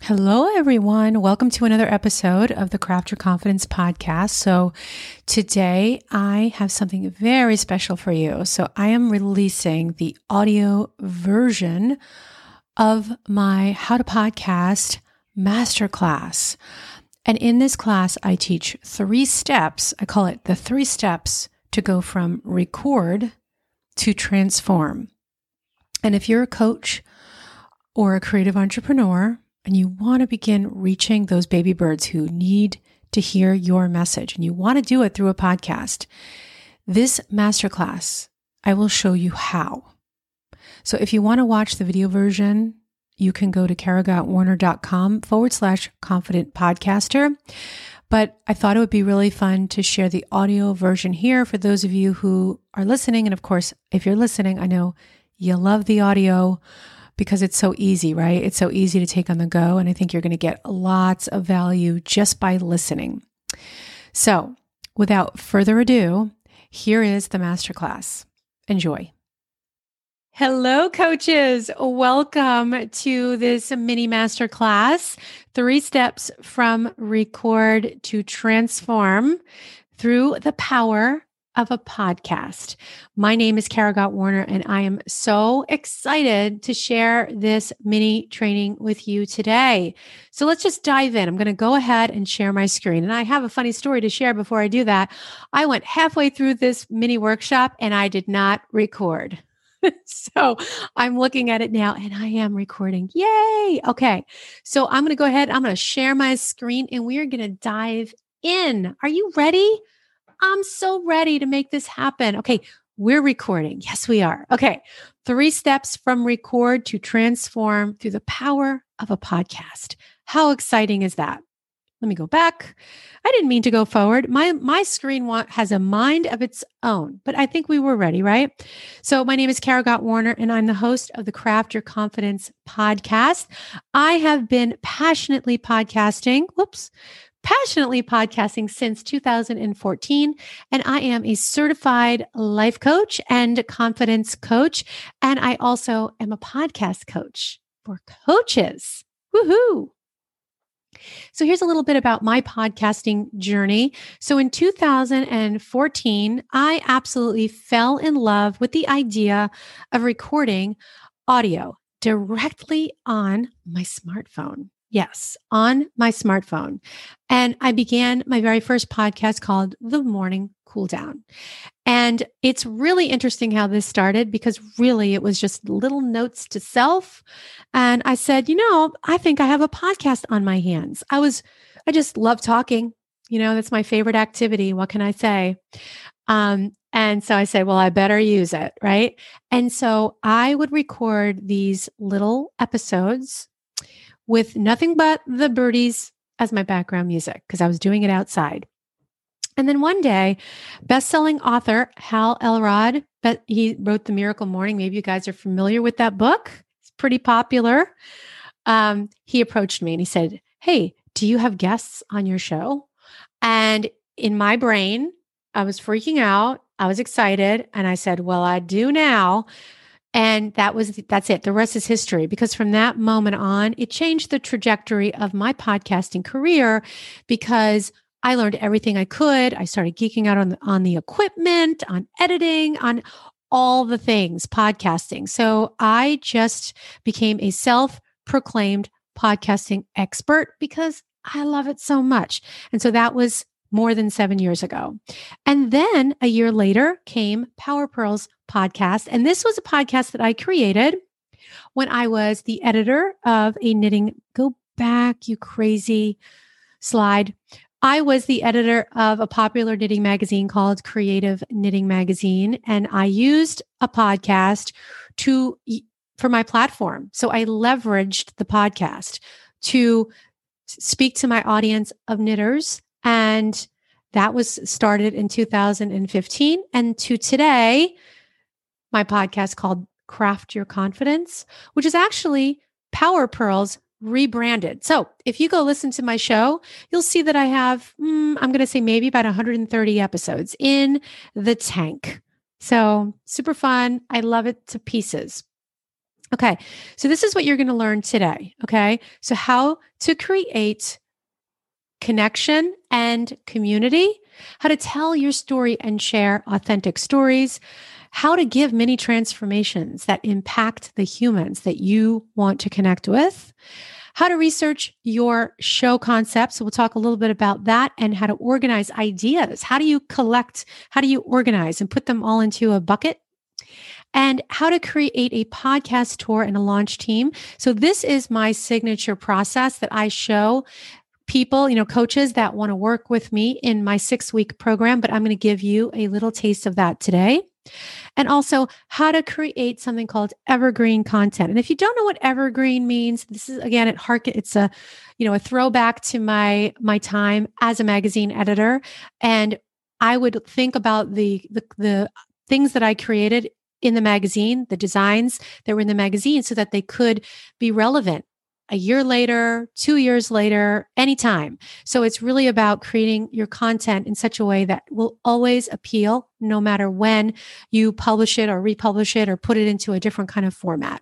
Hello, everyone. Welcome to another episode of the Craft Your Confidence podcast. So today I have something very special for you. So I am releasing the audio version of my How to Podcast Masterclass. And in this class, I teach 3 steps. I call it the 3 steps to go from record to transform. And if you're a coach or a creative entrepreneur, and you want to begin reaching those baby birds who need to hear your message, and you want to do it through a podcast, this masterclass, I will show you how. So if you want to watch the video version, you can go to karagottwarner.com/confident podcaster. But I thought it would be really fun to share the audio version here for those of you who are listening. And of course, if you're listening, I know you love the audio because it's so easy, right? It's so easy to take on the go. And I think you're going to get lots of value just by listening. So without further ado, here is the masterclass. Enjoy. Hello, coaches. Welcome to this mini masterclass, 3 steps from record to transform through the power of a podcast. My name is Kara Gott Warner, and I am so excited to share this mini training with you today. So let's just dive in. I'm going to go ahead and share my screen. And I have a funny story to share before I do that. I went halfway through this mini workshop and I did not record. So I'm looking at it now and I am recording. Yay. Okay. So I'm going to go ahead. I'm going to share my screen and we are going to dive in. Are you ready? I'm so ready to make this happen. Okay, we're recording. Yes, we are. Okay, 3 steps from record to transform through the power of a podcast. How exciting is that? Let me go back. I didn't mean to go forward. My screen has a mind of its own, but I think we were ready, right? So my name is Kara Gott Warner, and I'm the host of the Craft Your Confidence podcast. I have been passionately podcasting since 2014, and I am a certified life coach and confidence coach, and I also am a podcast coach for coaches. Woohoo! So here's a little bit about my podcasting journey. So in 2014, I absolutely fell in love with the idea of recording audio directly on my smartphone. Yes, on my smartphone. And I began my very first podcast called The Morning Cool Down. And it's really interesting how this started because really it was just little notes to self. And I said, I think I have a podcast on my hands. I just love talking. That's my favorite activity. What can I say? And so I said, well, I better use it. Right. And so I would record these little episodes with nothing but the birdies as my background music because I was doing it outside. And then one day, best-selling author Hal Elrod, he wrote The Miracle Morning. Maybe you guys are familiar with that book. It's pretty popular. He approached me and he said, hey, do you have guests on your show? And in my brain, I was freaking out. I was excited. And I said, well, I do now. And that's it. The rest is history, because from that moment on, it changed the trajectory of my podcasting career because I learned everything I could. I started geeking out on the equipment, on editing, on all the things podcasting. So I just became a self-proclaimed podcasting expert because I love it so much. And so that was more than 7 years ago. And then a year later came Power Pearls podcast. And this was a podcast that I created when I was the editor of a knitting, go back, you crazy slide. I was the editor of a popular knitting magazine called Creative Knitting Magazine. And I used a podcast for my platform. So I leveraged the podcast to speak to my audience of knitters. And that was started in 2015. And to today, my podcast called Craft Your Confidence, which is actually Power Pearls rebranded. So if you go listen to my show, you'll see that I have, I'm going to say maybe about 130 episodes in the tank. So super fun. I love it to pieces. Okay. So this is what you're going to learn today. Okay. So how to create connection and community, how to tell your story and share authentic stories, how to give mini transformations that impact the humans that you want to connect with, how to research your show concepts. So we'll talk a little bit about that and how to organize ideas. How do you collect, how do you organize and put them all into a bucket? And how to create a podcast tour and a launch team. So this is my signature process that I show people, coaches that want to work with me in my 6-week program, but I'm going to give you a little taste of that today. And also how to create something called evergreen content. And if you don't know what evergreen means, this is again, it's a throwback to my time as a magazine editor. And I would think about the things that I created in the magazine, the designs that were in the magazine so that they could be relevant a year later, 2 years later, anytime. So it's really about creating your content in such a way that will always appeal no matter when you publish it or republish it or put it into a different kind of format.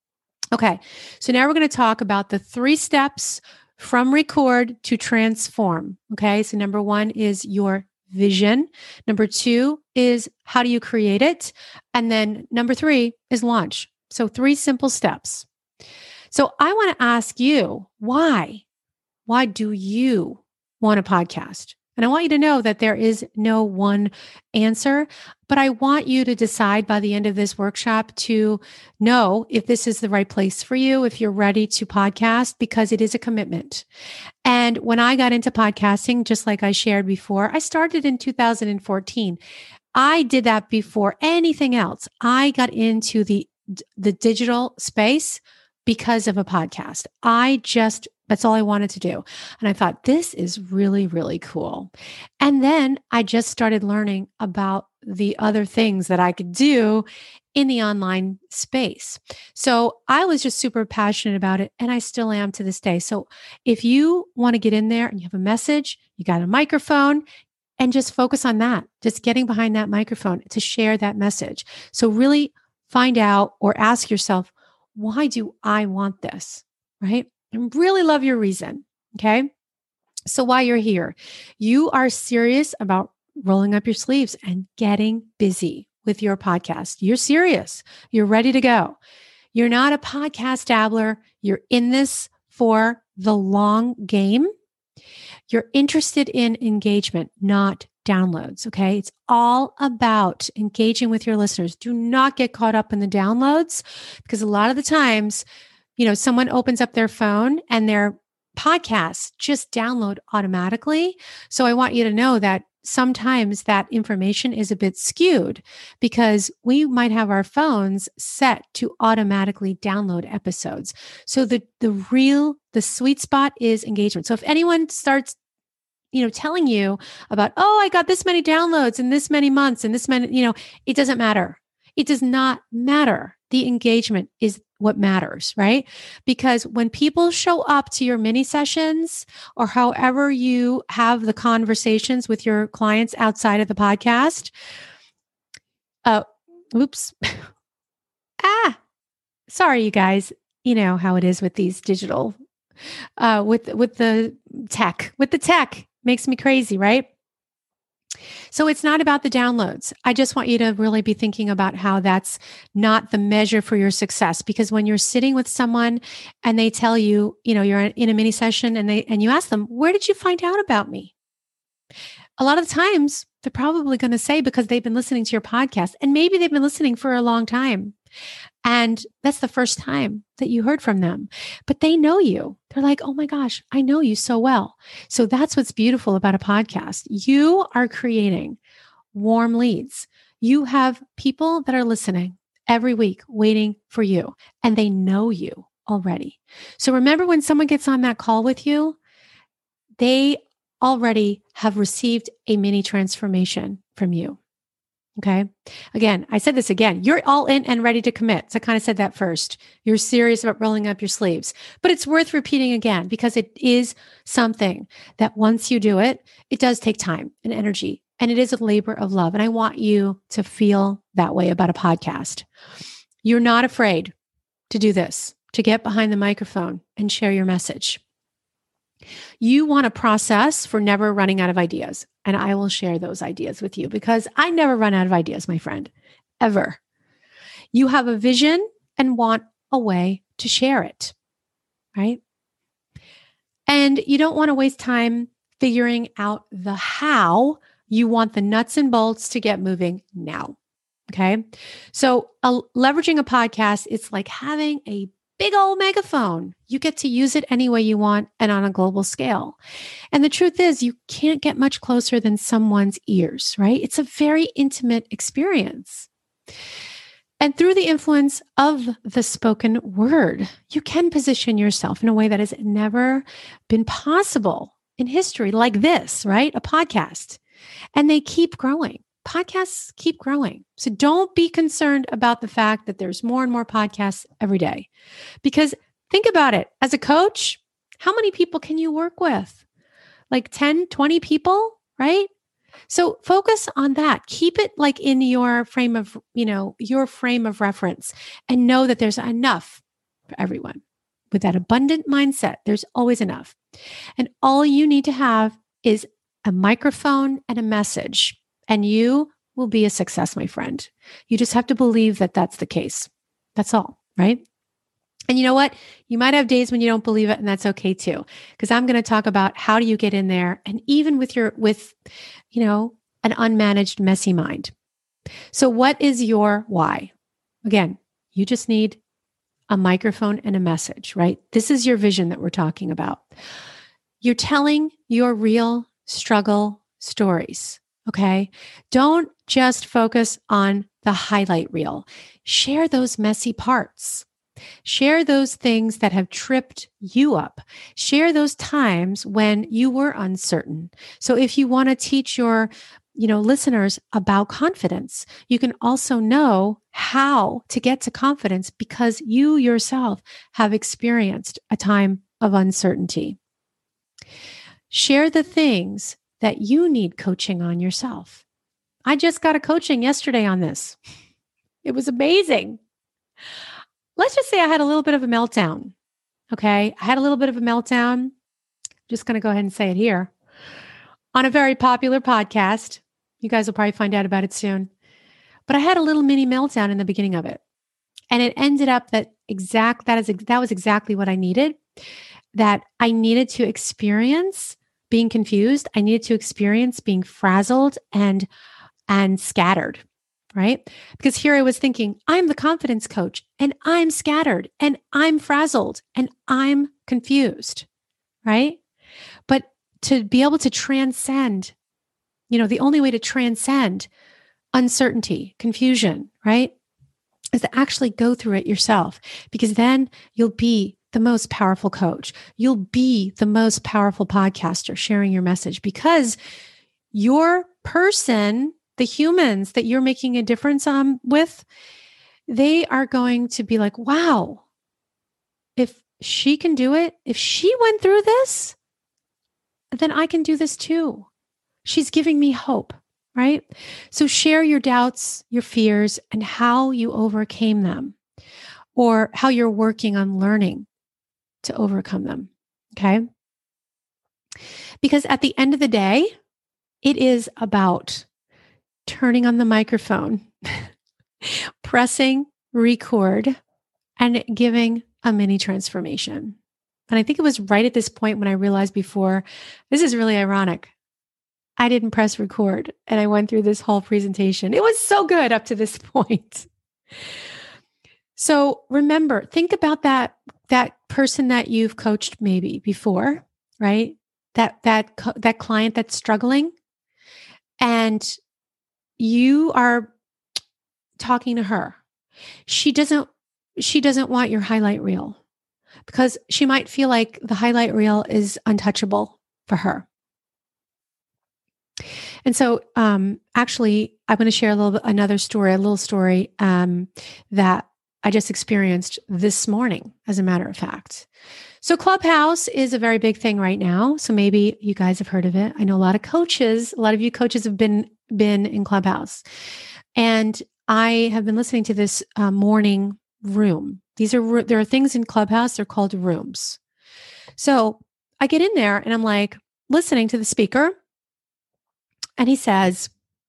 Okay. So now we're going to talk about the 3 steps from record to transform. Okay. So number 1 is your vision. Number 2 is how do you create it? And then number 3 is launch. So 3 simple steps. So I want to ask you, why? Why do you want a podcast? And I want you to know that there is no one answer, but I want you to decide by the end of this workshop to know if this is the right place for you, if you're ready to podcast, because it is a commitment. And when I got into podcasting, just like I shared before, I started in 2014. I did that before anything else. I got into the digital space because of a podcast. That's all I wanted to do. And I thought, this is really, really cool. And then I just started learning about the other things that I could do in the online space. So I was just super passionate about it. And I still am to this day. So if you want to get in there and you have a message, you got a microphone, and just focus on that, just getting behind that microphone to share that message. So really find out or ask yourself, why do I want this? Right? And really love your reason. Okay. So while you're here, you are serious about rolling up your sleeves and getting busy with your podcast. You're serious. You're ready to go. You're not a podcast dabbler. You're in this for the long game. You're interested in engagement, not downloads. Okay. It's all about engaging with your listeners. Do not get caught up in the downloads because a lot of the times, someone opens up their phone and their podcasts just download automatically. So I want you to know that sometimes that information is a bit skewed because we might have our phones set to automatically download episodes. So the sweet spot is engagement. So if anyone starts telling you about, oh, I got this many downloads in this many months and this many, it doesn't matter. It does not matter. The engagement is what matters, right? Because when people show up to your mini sessions or however you have the conversations with your clients outside of the podcast, oops. Sorry, you guys. You know how it is with these digital, with the tech. Makes me crazy, right? So it's not about the downloads. I just want you to really be thinking about how that's not the measure for your success. Because when you're sitting with someone and they tell you, you're in a mini session and you ask them, where did you find out about me? A lot of the times they're probably going to say because they've been listening to your podcast and maybe they've been listening for a long time. And that's the first time that you heard from them, but they know you. They're like, oh my gosh, I know you so well. So that's what's beautiful about a podcast. You are creating warm leads. You have people that are listening every week waiting for you and they know you already. So remember when someone gets on that call with you, they already have received a mini transformation from you. Okay. Again, I said this again. You're all in and ready to commit. So I kind of said that first. You're serious about rolling up your sleeves, but it's worth repeating again because it is something that once you do it, it does take time and energy and it is a labor of love. And I want you to feel that way about a podcast. You're not afraid. to do this, to get behind the microphone and share your message. You want a process for never running out of ideas. And I will share those ideas with you because I never run out of ideas, my friend, ever. You have a vision and want a way to share it, right? And you don't want to waste time figuring out the how. You want the nuts and bolts to get moving now. Okay. So leveraging a podcast, it's like having a big old megaphone. You get to use it any way you want and on a global scale. And the truth is, you can't get much closer than someone's ears, right? It's a very intimate experience. And through the influence of the spoken word, you can position yourself in a way that has never been possible in history, like this, right? A podcast. And they keep growing. Podcasts keep growing. So don't be concerned about the fact that there's more and more podcasts every day. Because think about it. As a coach, how many people can you work with? Like 10, 20 people, right? So focus on that. Keep it like in your frame of, your frame of reference and know that there's enough for everyone. With that abundant mindset, there's always enough. And all you need to have is a microphone and a message, and you will be a success, my friend. You just have to believe that that's the case. That's all, right? And you know what? You might have days when you don't believe it, and that's okay too. Because I'm going to talk about how do you get in there, and even with an unmanaged, messy mind. So what is your why? Again, you just need a microphone and a message, right? This is your vision that we're talking about. You're telling your real struggle stories, okay? Don't just focus on the highlight reel. Share those messy parts. Share those things that have tripped you up. Share those times when you were uncertain. So if you want to teach your, listeners about confidence, you can also know how to get to confidence because you yourself have experienced a time of uncertainty. Share the things that you need coaching on yourself. I just got a coaching yesterday on this. It was amazing. Let's just say I had a little bit of a meltdown. Okay. I had a little bit of a meltdown. Just going to go ahead and say it here on a very popular podcast. You guys will probably find out about it soon. But I had a little mini meltdown in the beginning of it. And it ended up that was exactly what I needed, that I needed to experience being confused. I needed to experience being frazzled and scattered. Right? Because here I was thinking, I'm the confidence coach and I'm scattered and I'm frazzled and I'm confused. Right? But to be able to transcend, the only way to transcend uncertainty, confusion, right, is to actually go through it yourself, because then you'll be the most powerful coach. You'll be the most powerful podcaster sharing your message because your person, the humans that you're making a difference with, they are going to be like, wow, if she can do it, if she went through this, then I can do this too. She's giving me hope, right? So share your doubts, your fears, and how you overcame them, or how you're working on learning to overcome them, okay? Because at the end of the day, it is about turning on the microphone, pressing record, and giving a mini transformation. And I think it was right at this point when I realized before, this is really ironic. I didn't press record and I went through this whole presentation. It was so good up to this point. So remember, think about that person that you've coached maybe before, right? That client that's struggling, and you are talking to her. She doesn't want your highlight reel because she might feel like the highlight reel is untouchable for her. And so, actually, I'm going to share a little story that I just experienced this morning, as a matter of fact. So Clubhouse is a very big thing right now. So maybe you guys have heard of it. I know a lot of you coaches have been in Clubhouse. And I have been listening to this morning room. There are things in Clubhouse, they're called rooms. So I get in there and I'm like listening to the speaker, and he says,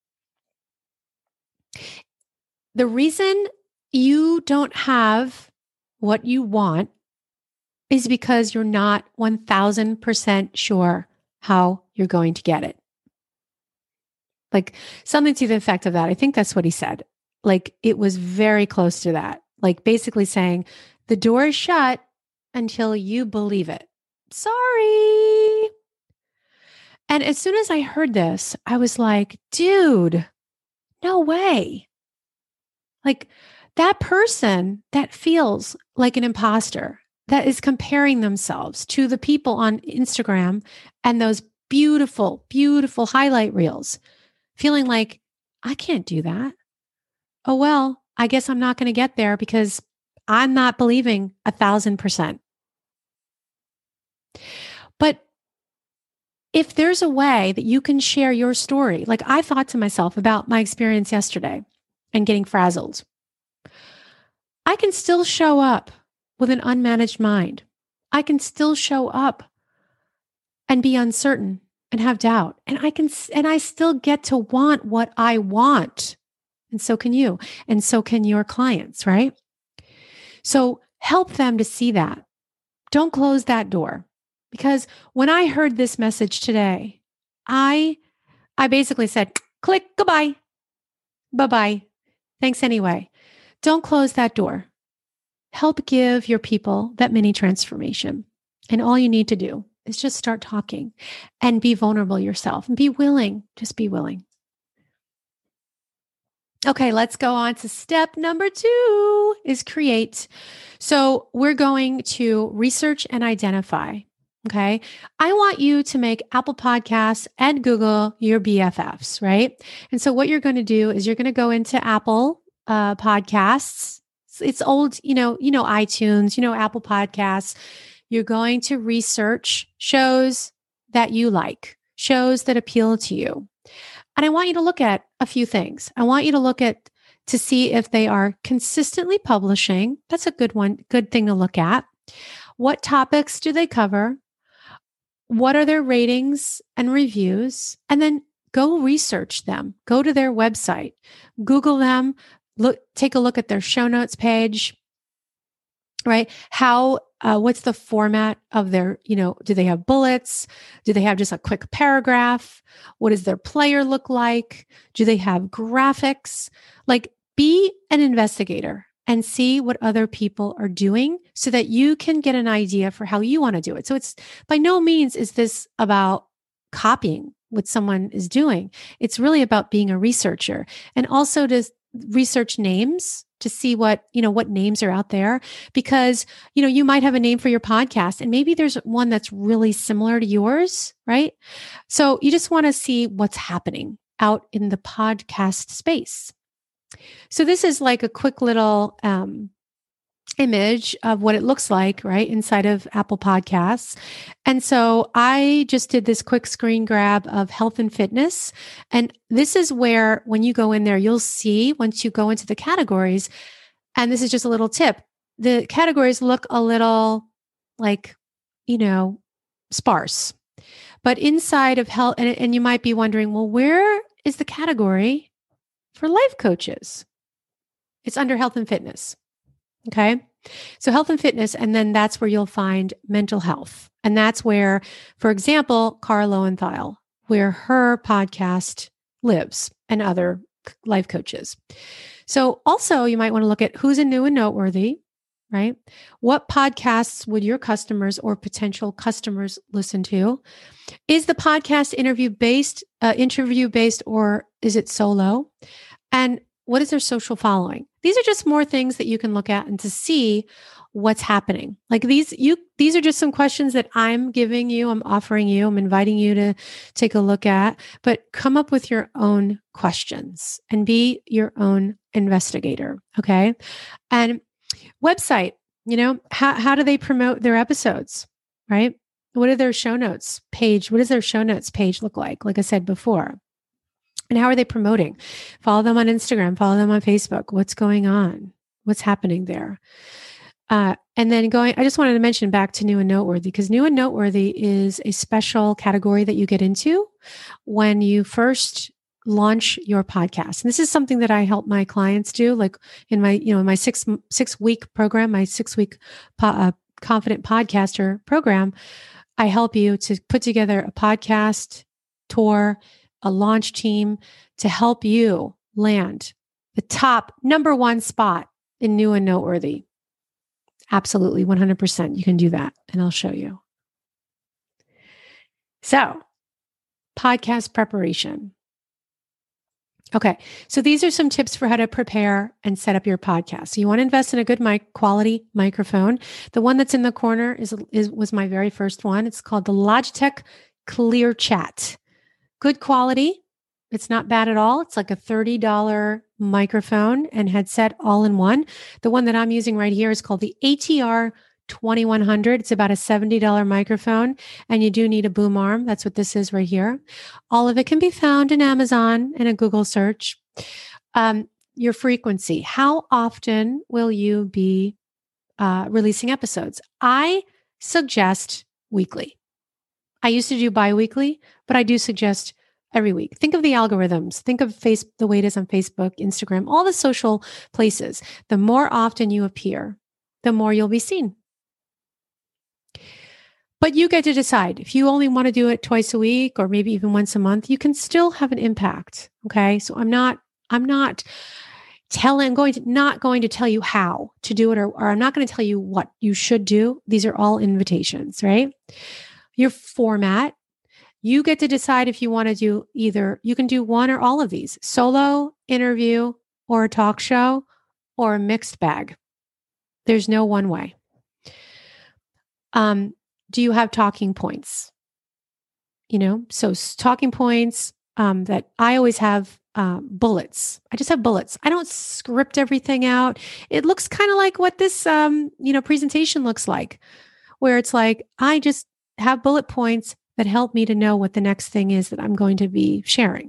the reason you don't have what you want is because you're not 1000% sure how you're going to get it. Like something to the effect of that. I think that's what he said. Like it was very close to that. Like basically saying the door is shut until you believe it. Sorry. And as soon as I heard this, I was like, dude, no way. Like that person that feels like an imposter, that is comparing themselves to the people on Instagram and those beautiful, beautiful highlight reels, feeling like, I can't do that. Oh, well, I guess I'm not going to get there because I'm not believing 1,000%. But if there's a way that you can share your story, like I thought to myself about my experience yesterday and getting frazzled, I can still show up with an unmanaged mind. I can still show up and be uncertain and have doubt. And I still get to want what I want. And so can you. And so can your clients, right? So help them to see that. Don't close that door. Because when I heard this message today, I basically said, click, goodbye. Bye-bye. Thanks anyway. Don't close that door. Help give your people that mini transformation. And all you need to do is just start talking and be vulnerable yourself and be willing. Just be willing. Okay, let's go on to step number 2 is create. So we're going to research and identify. Okay. I want you to make Apple Podcasts and Google your BFFs, right? And so what you're going to do is you're going to go into Apple Podcasts. It's old, iTunes, Apple Podcasts. You're going to research shows that you like, shows that appeal to you. And I want you to look at a few things. I want you to look at to see if they are consistently publishing. That's a good thing to look at. What topics do they cover? What are their ratings and reviews? And then go research them. Go to their website, Google them, take a look at their show notes page, right? What's the format of their, do they have bullets? Do they have just a quick paragraph? What does their player look like? Do they have graphics? Like, be an investigator and see what other people are doing so that you can get an idea for how you want to do it. So it's by no means is this about copying what someone is doing. It's really about being a researcher and also to research names to see what names are out there, because, you might have a name for your podcast and maybe there's one that's really similar to yours, right? So you just want to see what's happening out in the podcast space. So this is like a quick little image of what it looks like, right, inside of Apple Podcasts. And so I just did this quick screen grab of health and fitness. And this is where, when you go in there, you'll see once you go into the categories, and this is just a little tip, the categories look a little like, sparse. But inside of health, and you might be wondering, well, where is the category for life coaches? It's under health and fitness. Okay. So health and fitness, and then that's where you'll find mental health. And that's where, for example, Cara Lowenthal, where her podcast lives, and other life coaches. So also you might want to look at who's a new and noteworthy, right? What podcasts would your customers or potential customers listen to? Is the podcast interview based, or is it solo? And what is their social following? These are just more things that you can look at and to see what's happening. Like these are just some questions that I'm giving you, I'm offering you, I'm inviting you to take a look at, but come up with your own questions and be your own investigator. Okay. And website, how do they promote their episodes, right? What are their show notes page? What does their show notes page look like? Like I said before. And how are they promoting? Follow them on Instagram, follow them on Facebook. What's going on? What's happening there? And then I just wanted to mention back to new and noteworthy, because new and noteworthy is a special category that you get into when you first launch your podcast. And this is something that I help my clients do, like in my, in my 6 week program, my 6 week confident podcaster program. I help you to put together a podcast tour, a launch team to help you land the top number one spot in new and noteworthy. Absolutely, 100%. You can do that, and I'll show you. So, podcast preparation. Okay, so these are some tips for how to prepare and set up your podcast. So you want to invest in a good quality microphone. The one that's in the corner was my very first one. It's called the Logitech Clear Chat. Good quality. It's not bad at all. It's like a $30 microphone and headset all in one. The one that I'm using right here is called the ATR 2100. It's about a $70 microphone, and you do need a boom arm. That's what this is right here. All of it can be found in Amazon in a Google search. Your frequency. How often will you be releasing episodes? I suggest weekly. I used to do bi-weekly, but I do suggest every week. Think of the algorithms. Think of the way it is on Facebook, Instagram, all the social places. The more often you appear, the more you'll be seen. But you get to decide. If you only want to do it twice a week or maybe even once a month, you can still have an impact. Okay. So I'm not not going to tell you how to do it, or I'm not going to tell you what you should do. These are all invitations, right? Your format. You get to decide if you want to do you can do one or all of these: solo, interview, or a talk show, or a mixed bag. There's no one way. Do you have talking points? So talking points that I always have bullets. I just have bullets. I don't script everything out. It looks kind of like what this presentation looks like, where it's like I just have bullet points that help me to know what the next thing is that I'm going to be sharing.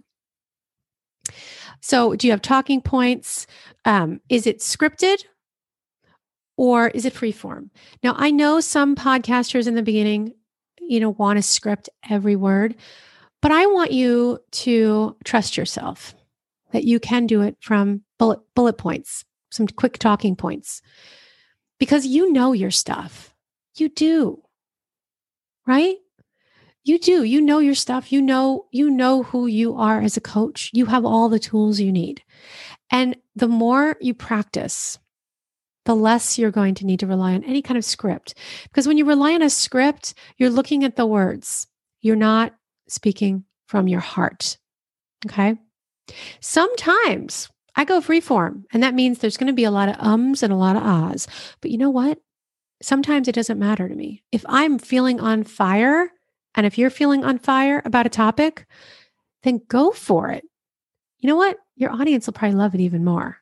So do you have talking points? Is it scripted or is it freeform? Now, I know some podcasters in the beginning, want to script every word, but I want you to trust yourself that you can do it from bullet points, some quick talking points, because you know your stuff. You do, right? You do. You know your stuff. You know who you are as a coach. You have all the tools you need. And the more you practice, the less you're going to need to rely on any kind of script. Because when you rely on a script, you're looking at the words. You're not speaking from your heart. Okay? Sometimes I go freeform, and that means there's going to be a lot of ums and a lot of ahs. But you know what? Sometimes it doesn't matter to me. If I'm feeling on fire, and if you're feeling on fire about a topic, then go for it. You know what? Your audience will probably love it even more.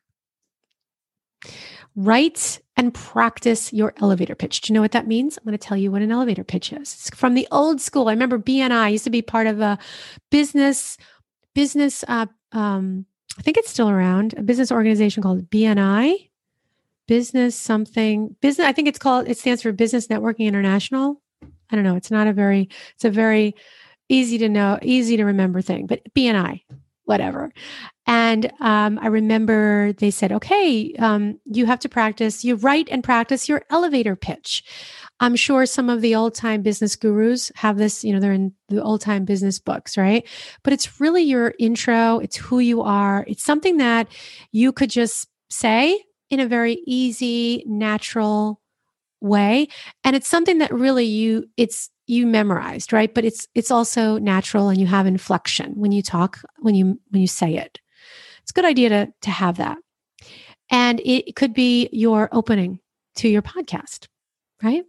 Write and practice your elevator pitch. Do you know what that means? I'm going to tell you what an elevator pitch is. It's from the old school. I remember BNI used to be part of a business. I think it's still around. A business organization called BNI. Business. I think it stands for Business Networking International. I don't know. It's a very easy to remember thing, but BNI, whatever. And I remember they said, okay, you have to practice, you write and practice your elevator pitch. I'm sure some of the old time business gurus have this, they're in the old time business books, right? But it's really your intro. It's who you are. It's something that you could just say in a very easy, natural way. And it's something that really you memorized, right? But it's also natural, and you have inflection when you talk, when you say it. It's a good idea to have that. And it could be your opening to your podcast, right?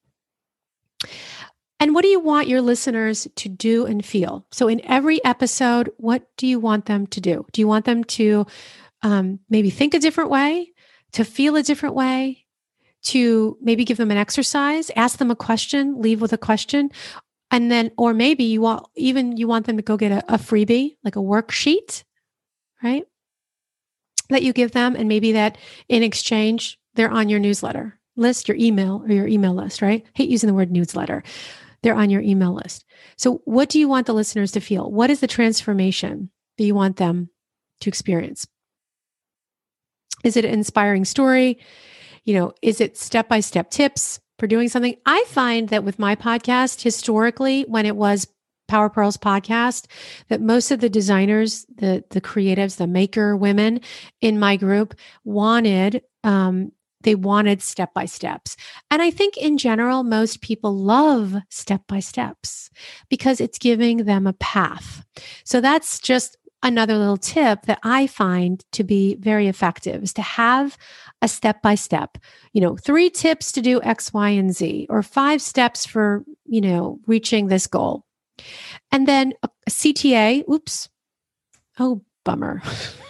And what do you want your listeners to do and feel? So in every episode, what do you want them to do? Do you want them to maybe think a different way, to feel a different way, to maybe give them an exercise, ask them a question, leave with a question, and then, or maybe you want them to go get a freebie, like a worksheet, right? that you give them. And maybe that in exchange, they're on your newsletter list, your email or your email list, right? I hate using the word newsletter. They're on your email list. So what do you want the listeners to feel? What is the transformation that you want them to experience? Is it an inspiring story? Is it step-by-step tips for doing something? I find that with my podcast, historically, when it was Power Pearls podcast, that most of the designers, the creatives, the maker women in my group wanted step-by-steps. And I think in general, most people love step-by-steps because it's giving them a path. So that's just another little tip that I find to be very effective, is to have a step-by-step, 3 tips to do X, Y, and Z, or 5 steps for, reaching this goal. And then a CTA, oops. Oh, bummer.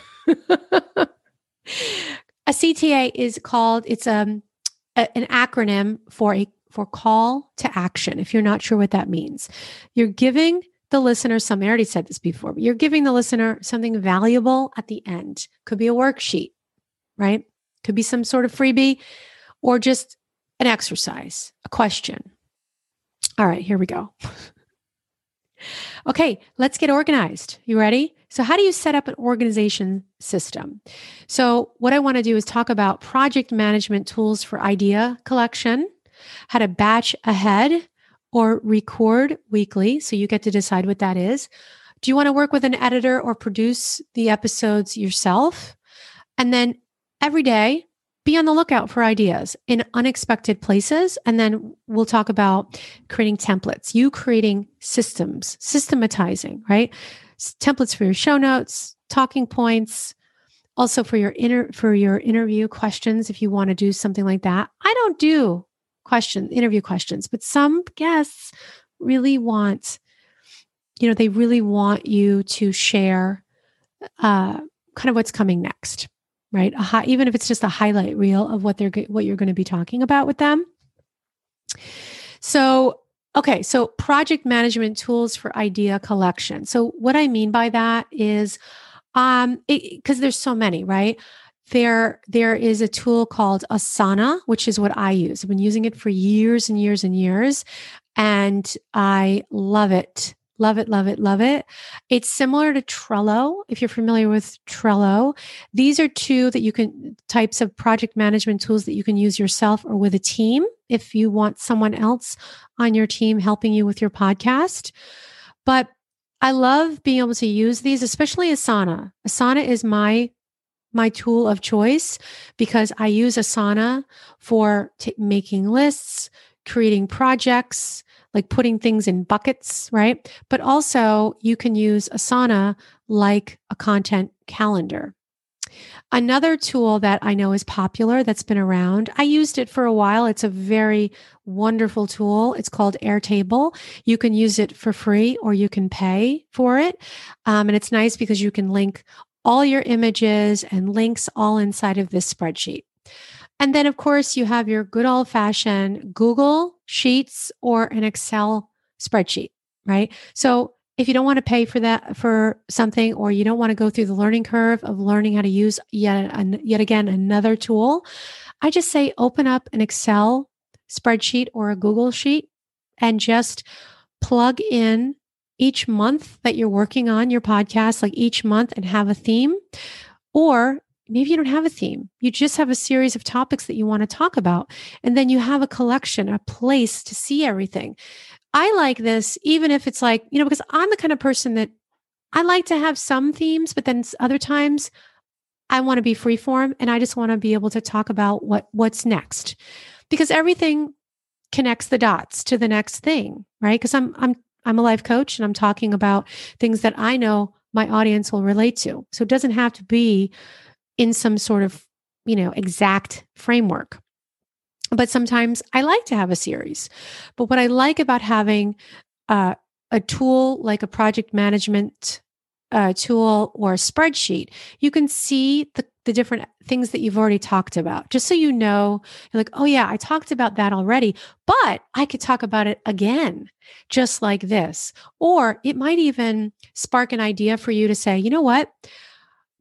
A CTA is called, it's an acronym for call to action. If you're not sure what that means, you're giving the listener something. I already said this before, but you're giving the listener something valuable at the end. Could be a worksheet, right? Could be some sort of freebie or just an exercise, a question. All right, here we go. Okay, let's get organized. You ready? So how do you set up an organization system? So what I want to do is talk about project management tools for idea collection, how to batch ahead or record weekly. So you get to decide what that is. Do you want to work with an editor or produce the episodes yourself? And then every day, be on the lookout for ideas in unexpected places. And then we'll talk about creating templates, you creating systems, systematizing, right? Templates for your show notes, talking points, also for your interview questions. If you want to do something like that, I don't do interview questions, but some guests really want, they really want you to share kind of what's coming next. Right? Even if it's just a highlight reel of what you're going to be talking about with them. So, okay. So project management tools for idea collection. So what I mean by that is, because there's so many, right? There is a tool called Asana, which is what I use. I've been using it for years and years and years, and I love it. Love it, love it, love it. It's similar to Trello. If you're familiar with Trello, these are 2 types of project management tools that you can use yourself or with a team if you want someone else on your team helping you with your podcast. But I love being able to use these, especially Asana. Asana is my tool of choice because I use Asana for making lists, creating projects, like putting things in buckets, right? But also you can use Asana like a content calendar. Another tool that I know is popular that's been around, I used it for a while. It's a very wonderful tool. It's called Airtable. You can use it for free or you can pay for it. And it's nice because you can link all your images and links all inside of this spreadsheet. And then, of course, you have your good old-fashioned Google Sheets or an Excel spreadsheet, right? So if you don't want to pay for something, or you don't want to go through the learning curve of learning how to use yet again another tool, I just say open up an Excel spreadsheet or a Google Sheet and just plug in each month that you're working on your podcast, like each month, and have a theme. Or maybe you don't have a theme. You just have a series of topics that you want to talk about. And then you have a collection, a place to see everything. I like this, even if it's like, because I'm the kind of person that I like to have some themes, but then other times I want to be freeform and I just want to be able to talk about what's next, because everything connects the dots to the next thing, right? Because I'm a life coach and I'm talking about things that I know my audience will relate to. So it doesn't have to be in some sort of, exact framework. But sometimes I like to have a series. But what I like about having a tool like a project management tool or a spreadsheet, you can see the different things that you've already talked about, just so you're like, oh yeah, I talked about that already, but I could talk about it again, just like this. Or it might even spark an idea for you to say, you know what?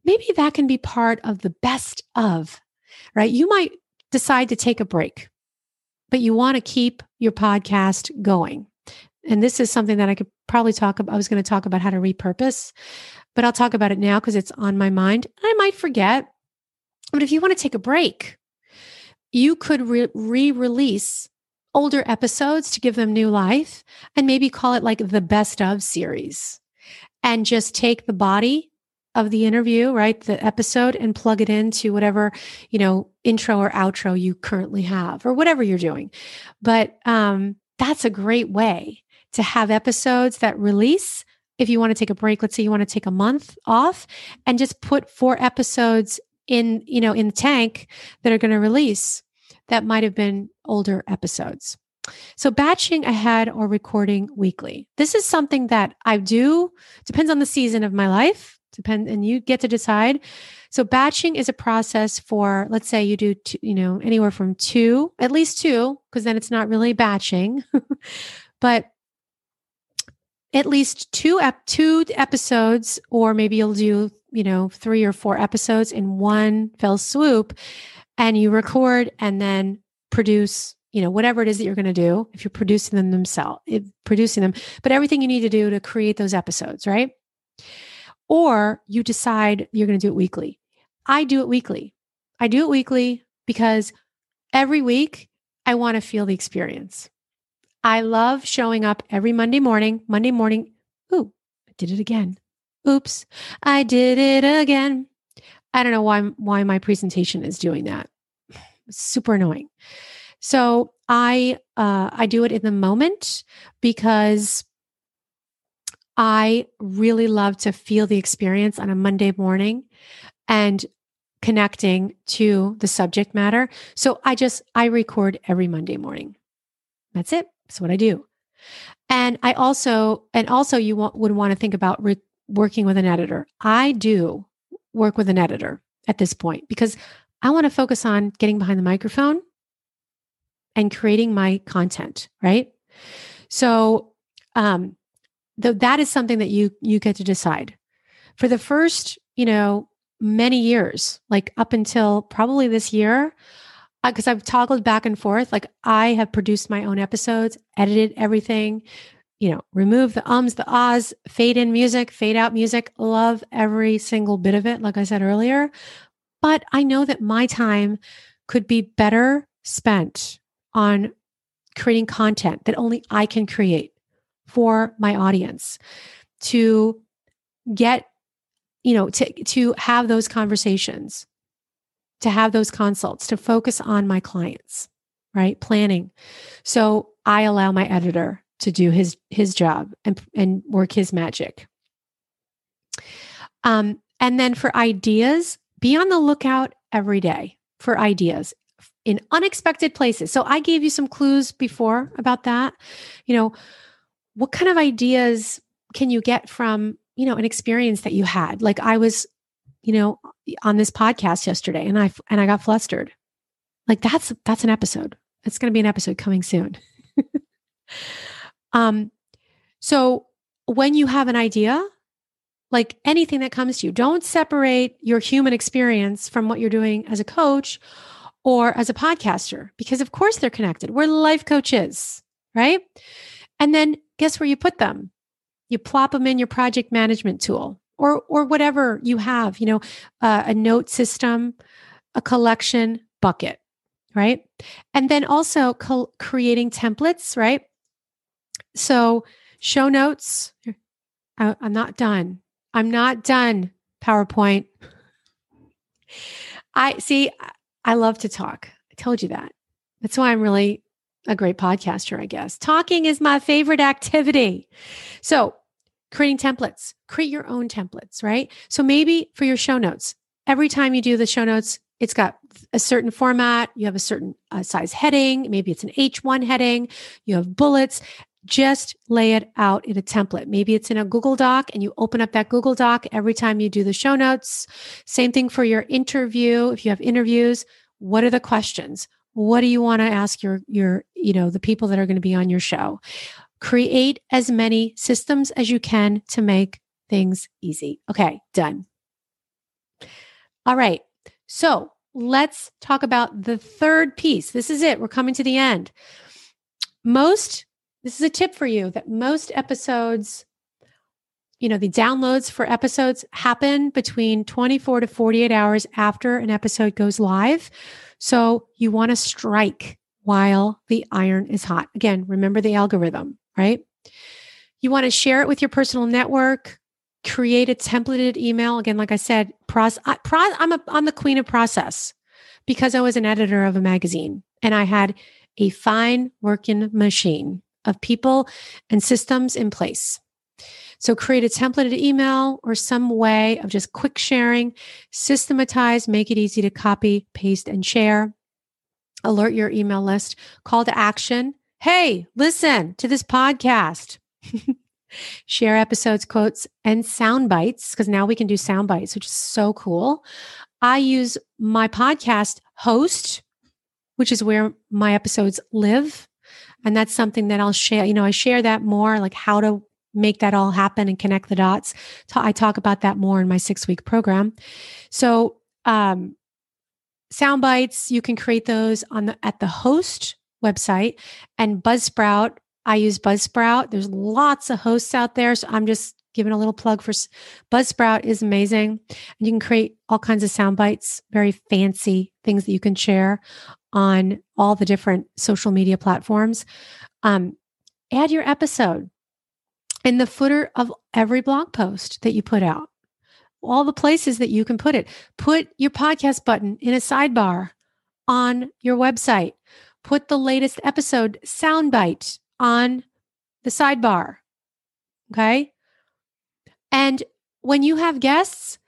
maybe that can be part of the best of, right? You might decide to take a break, but you want to keep your podcast going. And this is something that I could probably talk about. I was going to talk about how to repurpose, but I'll talk about it now because it's on my mind. I might forget. But if you want to take a break, you could re-release older episodes to give them new life and maybe call it like the best of series and just take the body of the interview, right? The episode, and plug it into whatever, intro or outro you currently have or whatever you're doing. But that's a great way to have episodes that release. If you want to take a break, let's say you want to take a month off and just put 4 episodes in the tank that are going to release that might have been older episodes. So batching ahead or recording weekly. This is something that I do, depends on the season of my life, and you get to decide. So batching is a process for, let's say you do, anywhere from 2, at least 2, because then it's not really batching, but at least 2 episodes, or maybe you'll do, 3 or 4 episodes in one fell swoop, and you record and then produce, whatever it is that you're going to do. If you're producing them, but everything you need to do to create those episodes, right? Or you decide you're going to do it weekly. I do it weekly. I do it weekly because every week I want to feel the experience. I love showing up every Monday morning. Ooh, I did it again. Oops, I did it again. I don't know why my presentation is doing that. It's super annoying. So I do it in the moment because I really love to feel the experience on a Monday morning and connecting to the subject matter. So I record every Monday morning. That's it. That's what I do. And you would want to think about working with an editor. I do work with an editor at this point because I want to focus on getting behind the microphone and creating my content, right? So, that is something that you get to decide. For the first, many years, like up until probably this year, because I've toggled back and forth, like I have produced my own episodes, edited everything, remove the ums, the ahs, fade in music, fade out music, love every single bit of it, like I said earlier. But I know that my time could be better spent on creating content that only I can create for my audience to get, to have those conversations, to have those consults, to focus on my clients, right? Planning. So I allow my editor to do his job and work his magic. And then for ideas, be on the lookout every day for ideas in unexpected places. So I gave you some clues before about that. What kind of ideas can you get from, an experience that you had? Like I was, on this podcast yesterday and I got flustered. Like that's an episode. It's going to be an episode coming soon. So when you have an idea, like anything that comes to you, don't separate your human experience from what you're doing as a coach or as a podcaster, because of course they're connected. We're life coaches, right? And then guess where you put them? You plop them in your project management tool or whatever you have, a note system, a collection bucket, right? And then also creating templates, right? So show notes. I'm not done. PowerPoint. I love to talk. I told you that. That's why I'm really a great podcaster, I guess. Talking is my favorite activity. So creating templates, create your own templates, right? So maybe for your show notes, every time you do the show notes, it's got a certain format. You have a certain size heading. Maybe it's an H1 heading. You have bullets. Just lay it out in a template. Maybe it's in a Google Doc and you open up that Google Doc every time you do the show notes. Same thing for your interview. If you have interviews, what are the questions? What do you want to ask your the people that are going to be on your show? Create as many systems as you can to make things easy. Okay, done. All right. So let's talk about the third piece. This is it. We're coming to the end. This is a tip for you that most episodes, the downloads for episodes happen between 24 to 48 hours after an episode goes live. So you want to strike while the iron is hot. Again, remember the algorithm, right? You want to share it with your personal network, create a templated email. Again, like I said, I'm the queen of process because I was an editor of a magazine and I had a fine working machine of people and systems in place. So create a templated email or some way of just quick sharing, systematize, make it easy to copy, paste, and share. Alert your email list, call to action. Hey, listen to this podcast. Share episodes, quotes, and sound bites, because now we can do sound bites, which is so cool. I use my podcast host, which is where my episodes live. And that's something that I'll share. I share that more, like how to make that all happen and connect the dots. I talk about that more in my 6-week program. So, sound bites, you can create those at the host website, and Buzzsprout. I use Buzzsprout. There's lots of hosts out there. So I'm just giving a little plug for Buzzsprout is amazing. And you can create all kinds of sound bites, very fancy things that you can share on all the different social media platforms. Add your episode in the footer of every blog post that you put out. All the places that you can put it. Put your podcast button in a sidebar on your website. Put the latest episode soundbite on the sidebar. Okay. And when you have guests,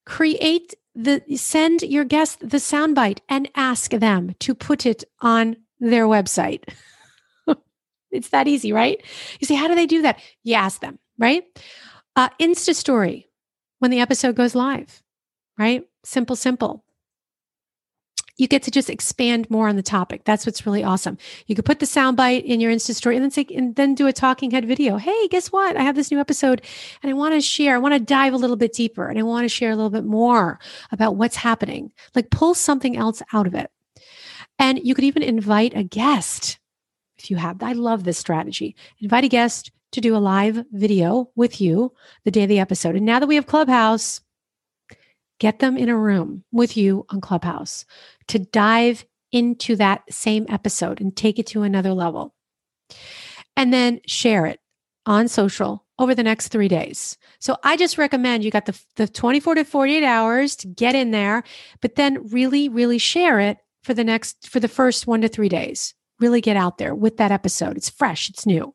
send your guest the soundbite and ask them to put it on their website. It's that easy, right? You say, how do they do that? You ask them, right? Insta story when the episode goes live, right? Simple. You get to just expand more on the topic. That's what's really awesome. You could put the soundbite in your Insta story and then do a talking head video. Hey, guess what? I have this new episode and I want to dive a little bit deeper and I want to share a little bit more about what's happening. Like pull something else out of it. And you could even invite a guest if you have. I love this strategy. Invite a guest to do a live video with you the day of the episode. And now that we have Clubhouse, get them in a room with you on Clubhouse to dive into that same episode and take it to another level. And then share it on social over the next 3 days. So I just recommend you got the 24 to 48 hours to get in there, but then really, really share it for the first 1 to 3 days. Really get out there with that episode. It's fresh. It's new.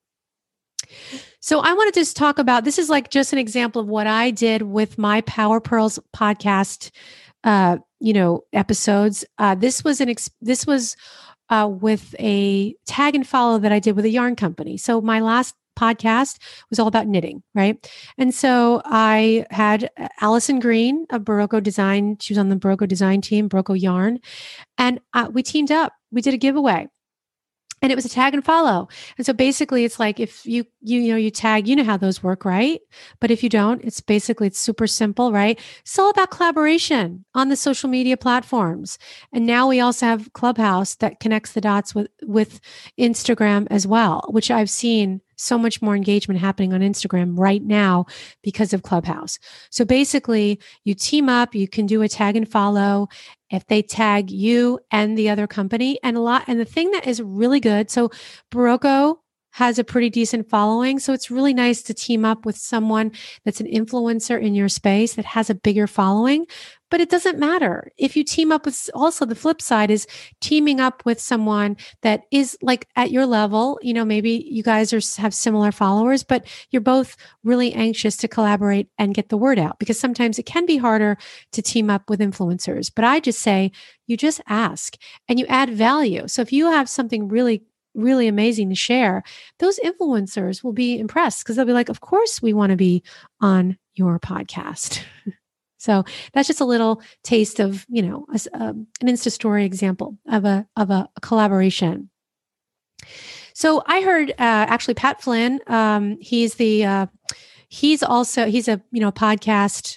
So I want to just talk about, this is like just an example of what I did with my Power Pearls podcast, episodes. This was with a tag and follow that I did with a yarn company. So my last podcast was all about knitting, right? And so I had Allison Green of Barocco Design. She was on the Barocco Design team, Barocco Yarn. And we teamed up. We did a giveaway. And it was a tag and follow. And so basically it's like if you tag, you know how those work, right? But if you don't, it's super simple, right? It's all about collaboration on the social media platforms. And now we also have Clubhouse that connects the dots with Instagram as well, which I've seen so much more engagement happening on Instagram right now because of Clubhouse. So basically you team up, you can do a tag and follow if they tag you and the other company and the thing that is really good. So Barocco has a pretty decent following. So it's really nice to team up with someone that's an influencer in your space that has a bigger following. But it doesn't matter. If you team up with, also the flip side is teaming up with someone that is like at your level, maybe you guys have similar followers, but you're both really anxious to collaborate and get the word out, because sometimes it can be harder to team up with influencers. But I just say, you just ask and you add value. So if you have something really, really amazing to share, those influencers will be impressed because they'll be like, of course we want to be on your podcast. So that's just a little taste of, an Insta story example of a collaboration. So I heard actually Pat Flynn. He's a podcast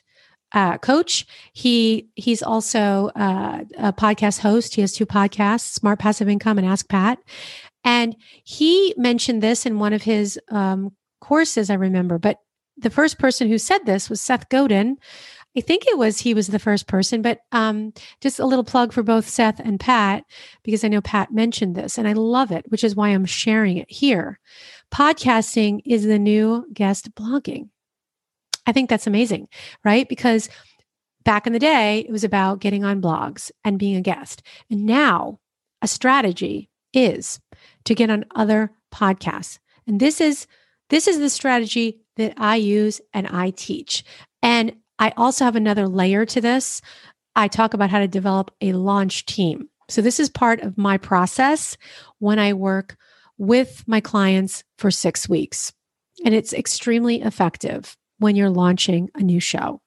coach. He's also a podcast host. He has two podcasts, Smart Passive Income and Ask Pat. And he mentioned this in one of his courses, I remember. But the first person who said this was Seth Godin. I think he was the first person, but just a little plug for both Seth and Pat, because I know Pat mentioned this and I love it, which is why I'm sharing it here. Podcasting is the new guest blogging. I think that's amazing, right? Because back in the day, it was about getting on blogs and being a guest. And now a strategy is to get on other podcasts. And this is the strategy that I use and I teach. And I also have another layer to this. I talk about how to develop a launch team. So this is part of my process when I work with my clients for 6 weeks. And it's extremely effective when you're launching a new show.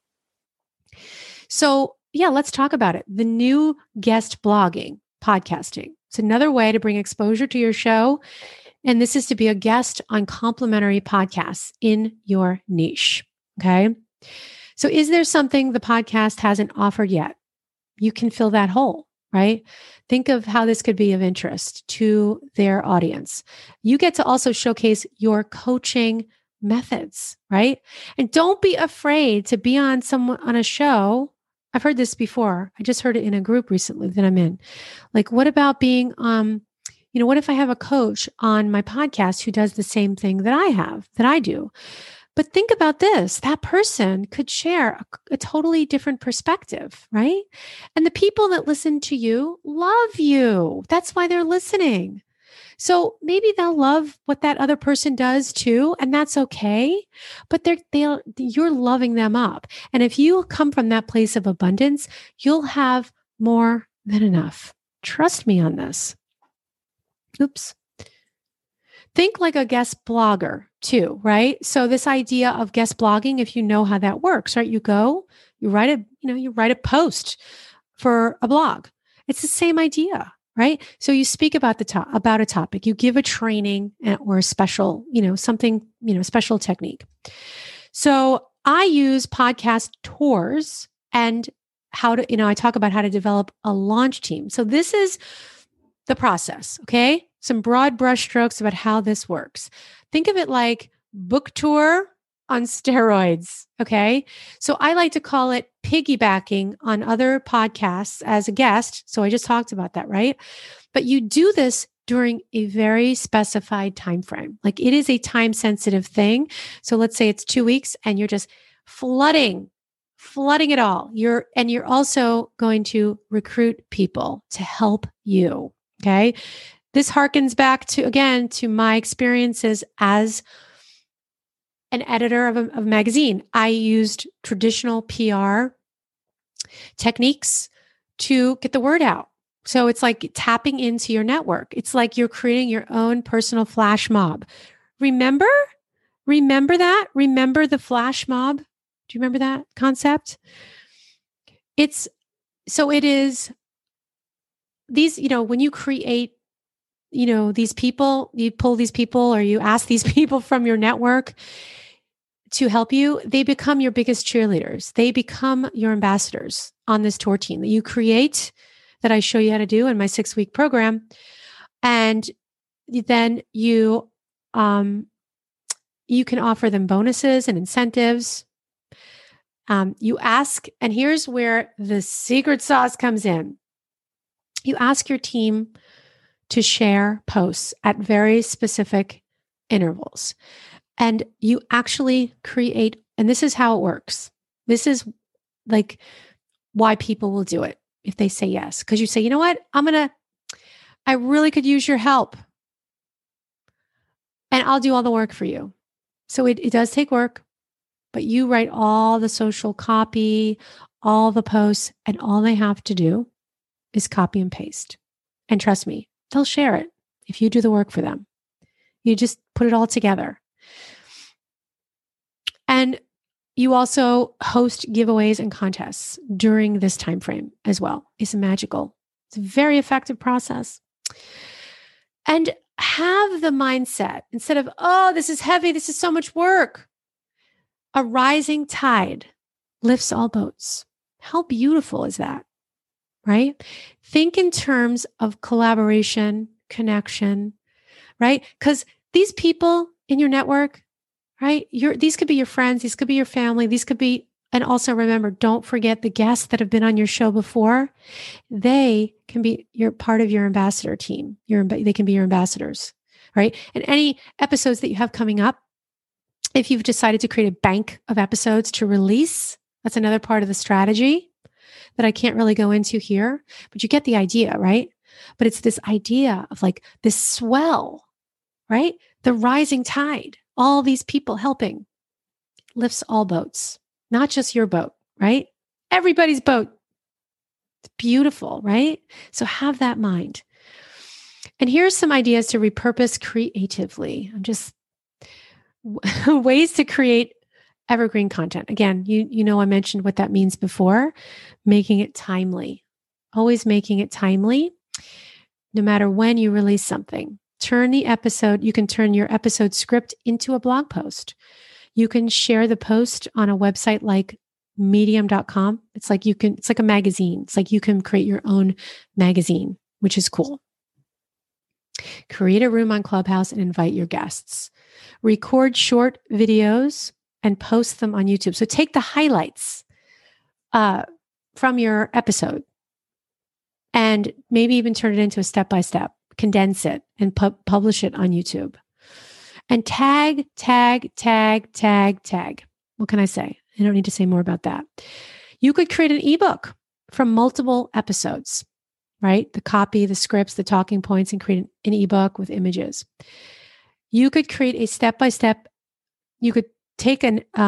So yeah, let's talk about it. The new guest blogging, podcasting. It's another way to bring exposure to your show. And this is to be a guest on complimentary podcasts in your niche. Okay. So is there something the podcast hasn't offered yet? You can fill that hole, right? Think of how this could be of interest to their audience. You get to also showcase your coaching methods, right? And don't be afraid to be on a show. I've heard this before. I just heard it in a group recently that I'm in. Like, what about being, what if I have a coach on my podcast who does the same thing that I do? But think about this. That person could share a totally different perspective, right? And the people that listen to you love you. That's why they're listening. So maybe they'll love what that other person does too, and that's okay. But you're loving them up. And if you come from that place of abundance, you'll have more than enough. Trust me on this. Oops. Think like a guest blogger too, right? So this idea of guest blogging, if you know how that works, right? You write a post for a blog. It's the same idea, right? So you speak about about a topic, you give a training or a special, special technique. So I use podcast tours and I talk about how to develop a launch team. So this is the process, okay? Some broad brushstrokes about how this works. Think of it like book tour on steroids, okay? So I like to call it piggybacking on other podcasts as a guest. So I just talked about that, right? But you do this during a very specified time frame. Like it is a time sensitive thing. So let's say it's 2 weeks and you're just flooding it all. You're also going to recruit people to help you, okay? This harkens back to my experiences as an editor of a magazine. I used traditional PR techniques to get the word out. So it's like tapping into your network. It's like you're creating your own personal flash mob. Remember that? Remember the flash mob? Do you remember that concept? It is these, when you create these people, you pull these people or you ask these people from your network to help you, they become your biggest cheerleaders. They become your ambassadors on this tour team that you create, that I show you how to do in my 6-week program. And then you can offer them bonuses and incentives. You ask, and here's where the secret sauce comes in. You ask your team to share posts at very specific intervals. And you actually create, and this is how it works. This is like why people will do it if they say yes. Because you say, you know what, I really could use your help. And I'll do all the work for you. So it does take work, but you write all the social copy, all the posts, and all they have to do is copy and paste. And trust me, they'll share it if you do the work for them. You just put it all together. And you also host giveaways and contests during this time frame as well. It's magical. It's a very effective process. And have the mindset, instead of, oh, this is heavy, this is so much work. A rising tide lifts all boats. How beautiful is that, right? Think in terms of collaboration, connection, right? Because these people in your network, right? These could be your friends, these could be your family, these could be, and also remember, don't forget the guests that have been on your show before. They can be your part of your ambassador team. They can be your ambassadors, right? And any episodes that you have coming up, if you've decided to create a bank of episodes to release, that's another part of the strategy that I can't really go into here, but you get the idea, right? But it's this idea of like this swell, right? The rising tide, all these people helping lifts all boats, not just your boat, right? Everybody's boat. It's beautiful, right? So have that mind. And here's some ideas to repurpose creatively. I'm just ways to create evergreen content. Again, you know I mentioned what that means before, making it timely. Always making it timely, no matter when you release something. You can turn your episode script into a blog post. You can share the post on a website like medium.com. It's like a magazine. It's like you can create your own magazine, which is cool. Create a room on Clubhouse and invite your guests. Record short videos and post them on YouTube. So take the highlights from your episode and maybe even turn it into a step-by-step, condense it and publish it on YouTube. And tag. What can I say? I don't need to say more about that. You could create an ebook from multiple episodes, right? The copy, the scripts, the talking points, and create an ebook with images. You could create a step-by-step. You could take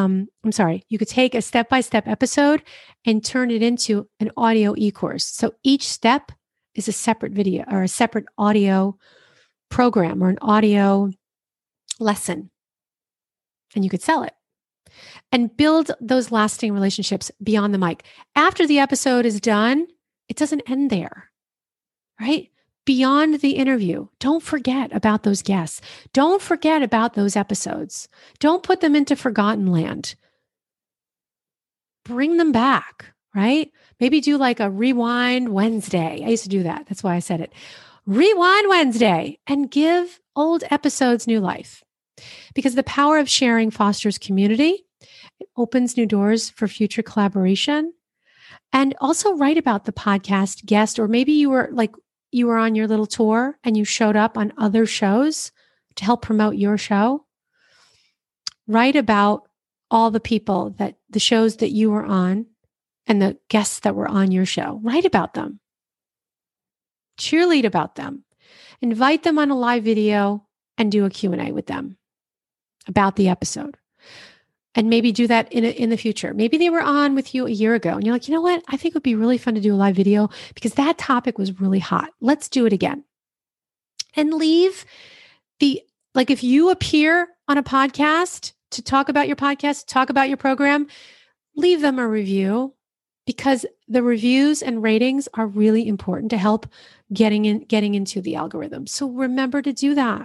a step-by-step episode and turn it into an audio e-course. So each step is a separate video or a separate audio program or an audio lesson. And you could sell it and build those lasting relationships beyond the mic. After the episode is done, it doesn't end there, right? Beyond the interview, don't forget about those guests. Don't forget about those episodes. Don't put them into forgotten land. Bring them back, right? Maybe do like a Rewind Wednesday. I used to do that. That's why I said it. Rewind Wednesday and give old episodes new life. Because the power of sharing fosters community. It opens new doors for future collaboration. And also write about the podcast guest, or maybe you were on your little tour and you showed up on other shows to help promote your show. Write about all the people the shows that you were on and the guests that were on your show. Write about them. Cheerlead about them. Invite them on a live video and do a Q&A with them about the episode. And maybe do that in the future. Maybe they were on with you a year ago and you're like, you know what? I think it would be really fun to do a live video because that topic was really hot. Let's do it again. And leave if you appear on a podcast to talk about your podcast, talk about your program, leave them a review because the reviews and ratings are really important to help getting into the algorithm. So remember to do that.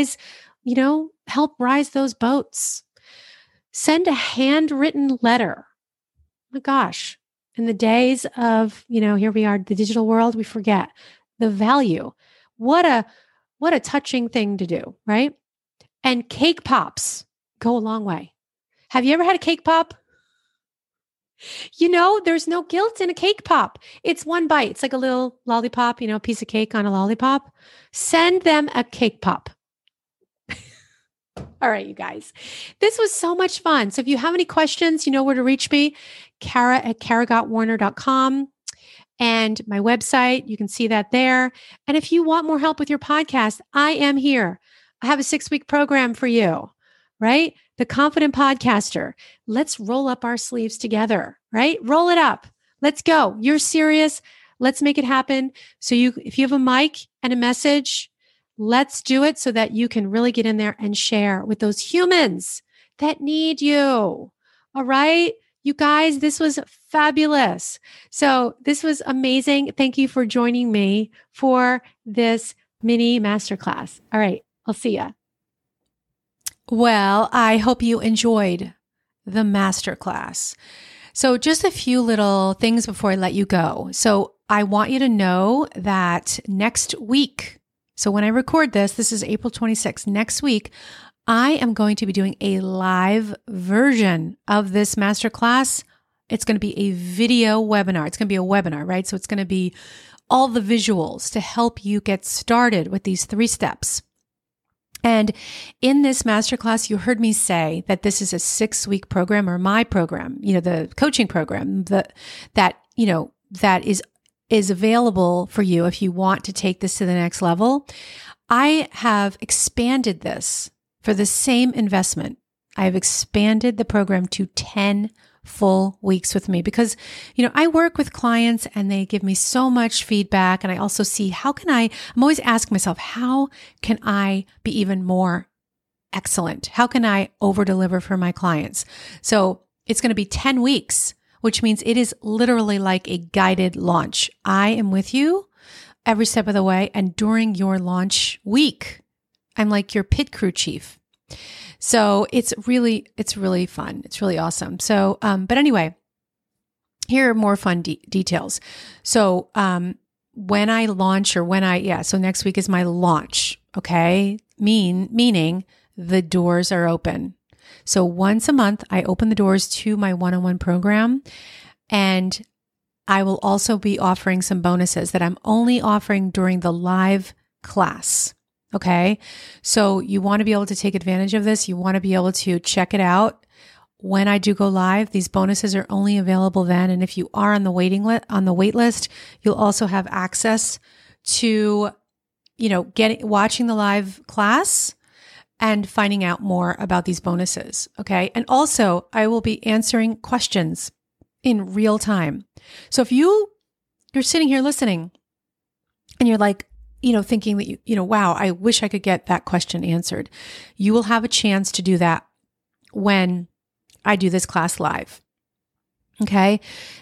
Help rise those boats. Send a handwritten letter. Oh my gosh. In the days of, here we are, the digital world, we forget the value. What a touching thing to do, right? And cake pops go a long way. Have you ever had a cake pop? There's no guilt in a cake pop. It's one bite. It's like a little lollipop, a piece of cake on a lollipop. Send them a cake pop. All right, you guys, this was so much fun. So if you have any questions, you know where to reach me, Kara@KaraGottWarner.com, and my website. You can see that there. And if you want more help with your podcast, I am here. I have a 6-week program for you, right? The Confident Podcaster. Let's roll up our sleeves together, right? Roll it up. Let's go. You're serious. Let's make it happen. So if you have a mic and a message, let's do it so that you can really get in there and share with those humans that need you. All right, you guys, this was fabulous. So this was amazing. Thank you for joining me for this mini masterclass. All right, I'll see ya. Well, I hope you enjoyed the masterclass. So just a few little things before I let you go. So I want you to know that next week, so when I record this is April 26th. Next week, I am going to be doing a live version of this masterclass. It's going to be a video webinar. It's going to be a webinar, right? So it's going to be all the visuals to help you get started with these 3 steps. And in this masterclass, you heard me say that this is a 6-week program, or my program, the coaching program that is available for you if you want to take this to the next level. I have expanded this for the same investment. I have expanded the program to 10 full weeks with me because, I work with clients and they give me so much feedback. And I also see I'm always asking myself, how can I be even more excellent? How can I over deliver for my clients? So it's going to be 10 weeks, which means it is literally like a guided launch. I am with you every step of the way. And during your launch week, I'm like your pit crew chief. So it's really fun. It's really awesome. So, but anyway, here are more fun details. So, when I launch so next week is my launch. Okay. Meaning the doors are open. So once a month, I open the doors to my one-on-one program, and I will also be offering some bonuses that I'm only offering during the live class. Okay. So you want to be able to take advantage of this. You want to be able to check it out when I do go live. These bonuses are only available then. And if you are on the wait list, you'll also have access to, watching the live class and finding out more about these bonuses. Okay. And also I will be answering questions in real time. So if you're sitting here listening and you're like, thinking that, wow, I wish I could get that question answered. You will have a chance to do that when I do this class live. Okay.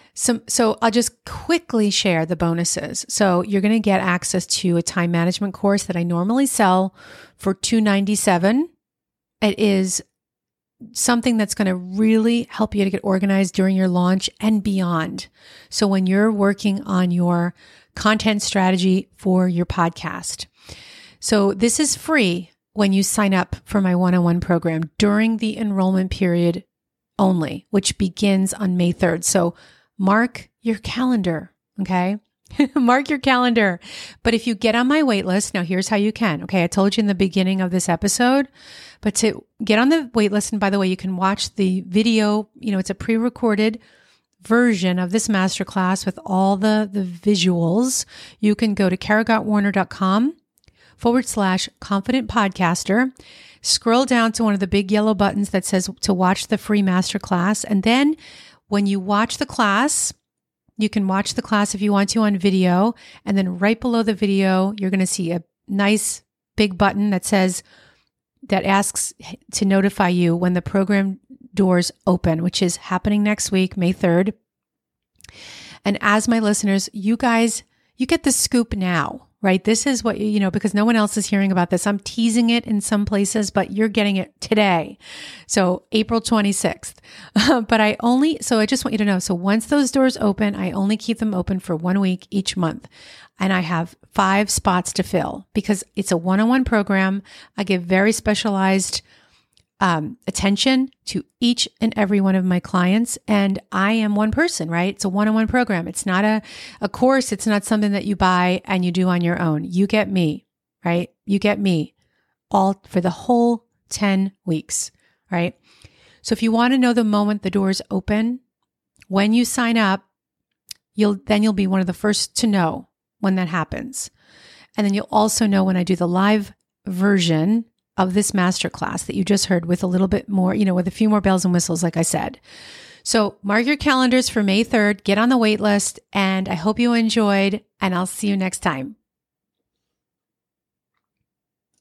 So I'll just quickly share the bonuses. So you're going to get access to a time management course that I normally sell for $297. It is something that's going to really help you to get organized during your launch and beyond. So when you're working on your content strategy for your podcast. So this is free when you sign up for my one-on-one program during the enrollment period only, which begins on May 3rd. So mark your calendar, okay? Mark your calendar. But if you get on my wait list, now here's how you can. Okay, I told you in the beginning of this episode, but to get on the wait list, and by the way, you can watch the video, it's a pre-recorded version of this masterclass with all the visuals. You can go to karagottwarner.com/confident podcaster, scroll down to one of the big yellow buttons that says to watch the free masterclass. And then when you watch the class, you can watch the class if you want to on video. And then right below the video, you're going to see a nice big button that asks to notify you when the program doors open, which is happening next week, May 3rd. And as my listeners, you guys, you get the scoop now, right? This is what, because no one else is hearing about this. I'm teasing it in some places, but you're getting it today. So April 26th. So I just want you to know. So once those doors open, I only keep them open for 1 week each month. And I have 5 spots to fill because it's a one-on-one program. I give very specialized attention to each and every one of my clients. And I am one person, right? It's a one-on-one program. It's not a course. It's not something that you buy and you do on your own. You get me, right? You get me all for the whole 10 weeks, right? So if you want to know the moment the doors open, when you sign up, you'll be one of the first to know when that happens. And then you'll also know when I do the live version of this masterclass that you just heard with a little bit more, with a few more bells and whistles, like I said. So mark your calendars for May 3rd, get on the wait list, and I hope you enjoyed, and I'll see you next time.